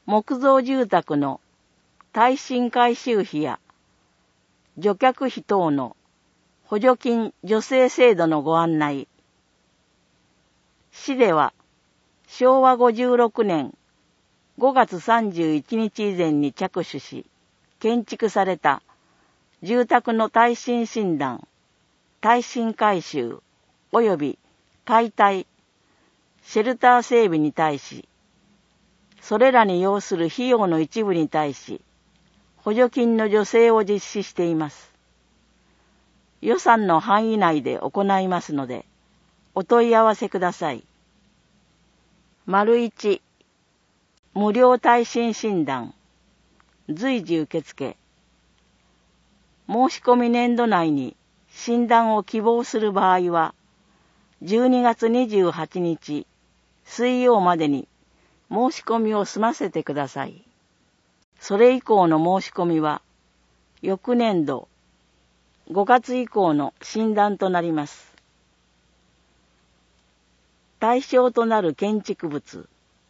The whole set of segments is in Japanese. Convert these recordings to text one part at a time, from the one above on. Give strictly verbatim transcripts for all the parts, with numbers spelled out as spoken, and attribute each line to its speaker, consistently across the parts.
Speaker 1: 木造住宅の耐震改修費や除却費等の補助金助成制度のご案内。市ではしょうわごじゅうろくねんごがつさんじゅういちにち以前に着手し、建築された住宅の耐震診断、耐震改修及び解体、シェルター整備に対し、それらに要する費用の一部に対し、補助金の助成を実施しています。予算の範囲内で行いますので、お問い合わせください。丸一、無料耐震診断、随時受付。申し込み年度内に診断を希望する場合は、じゅうにがつにじゅうはちにち水曜までに申し込みを済ませてください。それ以降の申し込みは、翌年度ごがつ以降の診断となります。対象となる建築物。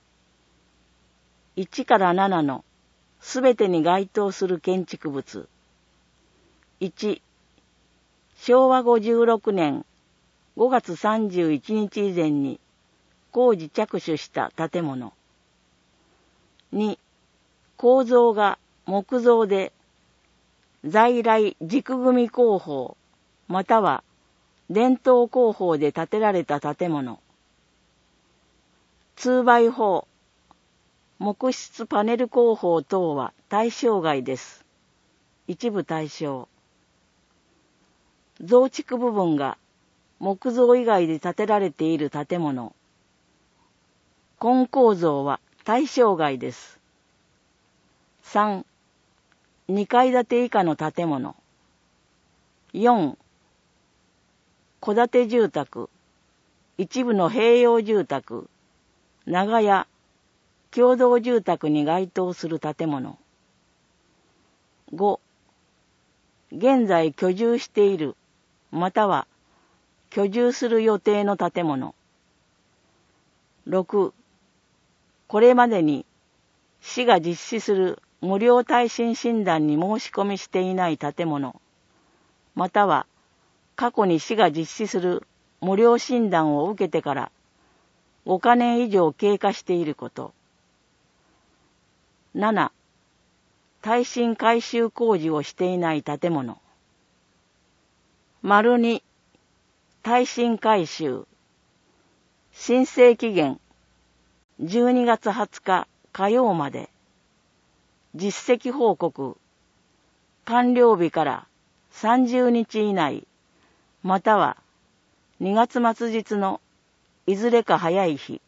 Speaker 1: いちからななのすべてに該当する建築物。いち、しょうわごじゅうろくねんごがつさんじゅういちにち以前に工事着手した建物。に、構造が木造で在来軸組工法または伝統工法で建てられた建物。にばい法、木質パネル工法等は対象外です。一部対象。増築部分が木造以外で建てられている建物。根構造は対象外です。さん、にかい建て以下の建物。よん、戸建て住宅、一部の併用住宅、長屋、共同住宅に該当する建物。ご、現在居住している、または居住する予定の建物。ろく、これまでに市が実施する無料耐震診断に申し込みしていない建物、または過去に市が実施する無料診断を受けてからごかねん以上経過していること。なな、耐震改修工事をしていない建物。丸に、耐震改修。申請期限じゅうにがつはつか火曜まで。実績報告。完了日からさんじゅうにち以内、またはにがつ末日のいずれか早い日。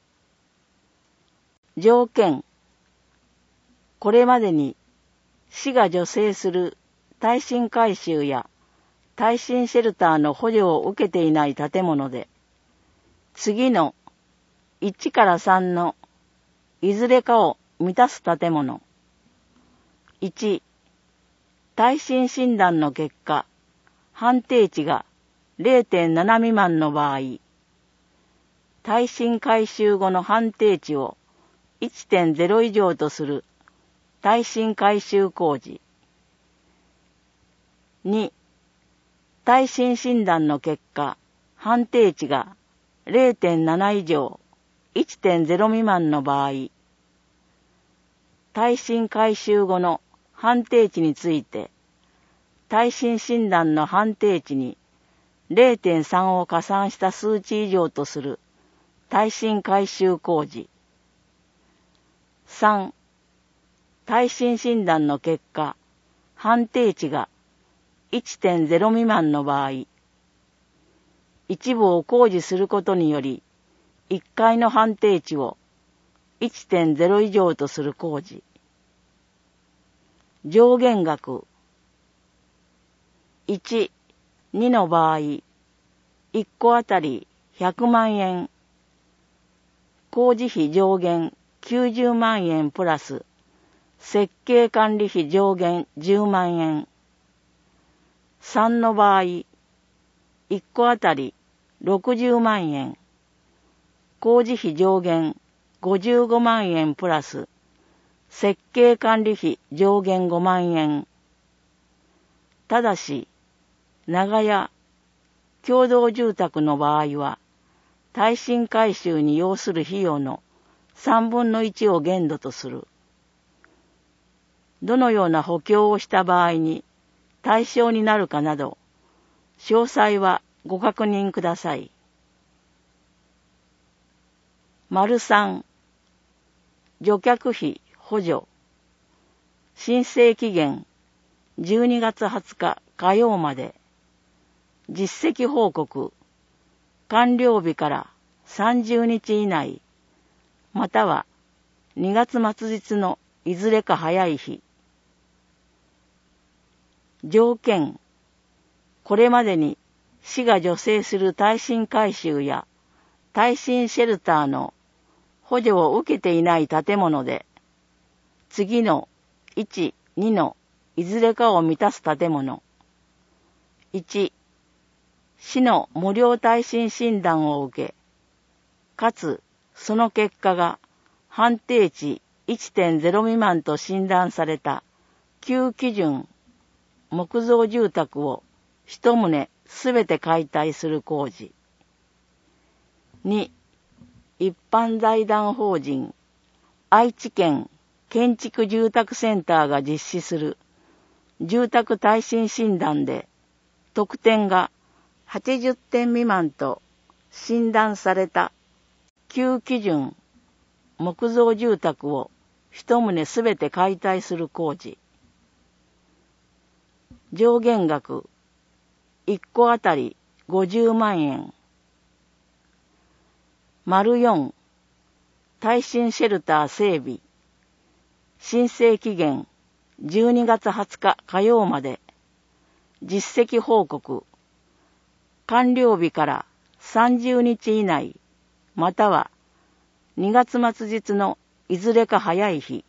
Speaker 1: 条件。これまでに市が助成する耐震改修や耐震シェルターの補助を受けていない建物で、次のいちからさんのいずれかを満たす建物。いち、耐震診断の結果、判定値が れいてんなな 未満の場合、耐震改修後の判定値を いってんゼロ 以上とする耐震改修工事。に、耐震診断の結果、判定値が れいてんなな 以上、いってんゼロ 未満の場合、耐震改修後の判定値について、耐震診断の判定値に れいてんさん を加算した数値以上とする耐震改修工事。さん、耐震診断の結果、判定値が いってんゼロ 未満の場合、一部を工事することにより、いっかいの判定値を いってんゼロ 以上とする工事。上限額。いち、にの場合、いっこあたりひゃくまんえん。工事費上限きゅうじゅうまんえんプラス、設計管理費上限じゅうまんえん。さんの場合、いっこあたりろくじゅうまんえん。工事費上限ごじゅうごまんえんプラス、 設計管理費上限ごまんえん。ただし、長屋、共同住宅の場合は、耐震改修に要する費用のさんぶんのいちを限度とする。どのような補強をした場合に対象になるかなど、詳細はご確認ください。丸さん、除却費補助。申請期限じゅうにがつはつか火曜まで。実績報告。完了日からさんじゅうにち以内、またはにがつ末日のいずれか早い日。条件。これまでに市が助成する耐震改修や耐震シェルターの補助を受けていない建物で、次のいち、にのいずれかを満たす建物。いち、市の無料耐震診断を受け、かつその結果が判定値 いってんゼロ 未満と診断された旧基準木造住宅を一棟すべて解体する工事。に、一般財団法人愛知県建築住宅センターが実施する住宅耐震診断で得点がはちじゅってん未満と診断された旧基準木造住宅を一棟すべて解体する工事。上限額いっこあたりごじゅうまんえん。丸よん、耐震シェルター整備。申請期限じゅうにがつはつか火曜まで。実績報告。完了日からさんじゅうにち以内、またはにがつ末日のいずれか早い日。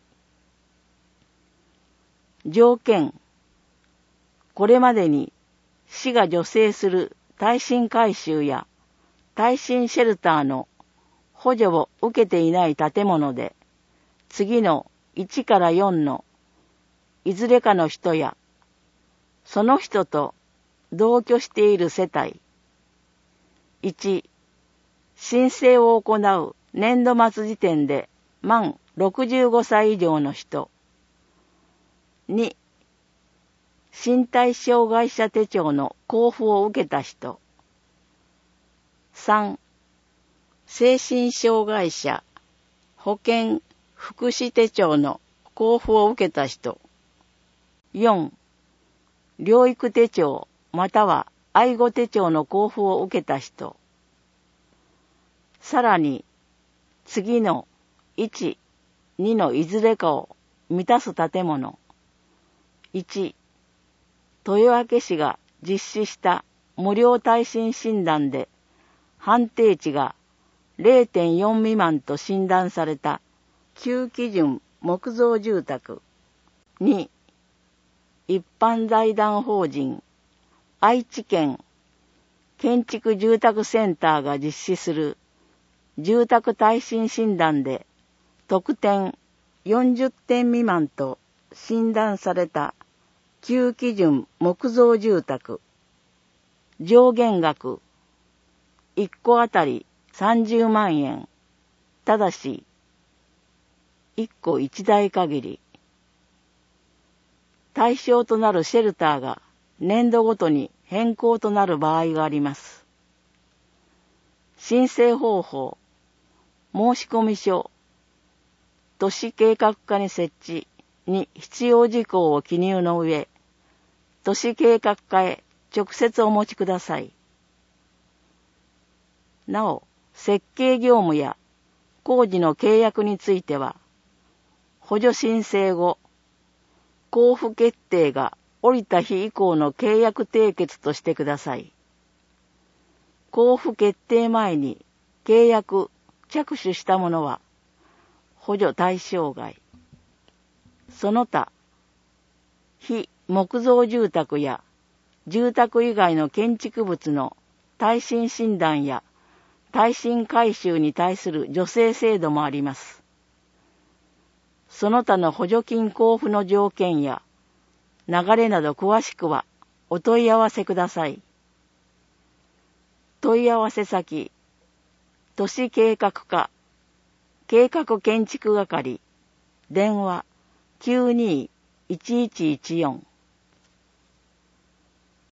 Speaker 1: 条件。これまでに市が助成する耐震改修や耐震シェルターの補助を受けていない建物で、次のいちからよんのいずれかの人や、その人と同居している世帯。いち、申請を行う年度末時点で満ろくじゅうごさい以上の人。に、身体障害者手帳の交付を受けた人。さん、精神障害者保健福祉手帳の交付を受けた人。よん、療育手帳または愛護手帳の交付を受けた人。さらに、次のいち、にのいずれかを満たす建物。いち、豊明市が実施した無料耐震診断で判定値が れいてんよん 未満と診断された旧基準木造住宅。に、一般財団法人愛知県建築住宅センターが実施する住宅耐震診断で得点よんじゅってん未満と診断された旧基準木造住宅。上限額いっこあたりさんじゅうまんえん。ただしいっこいちだい限り。対象となるシェルターが年度ごとに変更となる場合があります。申請方法、申込書、都市計画課に設置に必要事項を記入の上、都市計画課へ直接お持ちください。なお、設計業務や工事の契約については、補助申請後、交付決定が下りた日以降の契約締結としてください。交付決定前に契約着手したものは補助対象外。その他、非木造住宅や住宅以外の建築物の耐震診断や耐震改修に対する助成制度もあります。 その他の補助金交付の条件や流れなど詳しくはお問い合わせください。問い合わせ先、都市計画課、計画建築係、電話 きゅうにーいちいちいちよん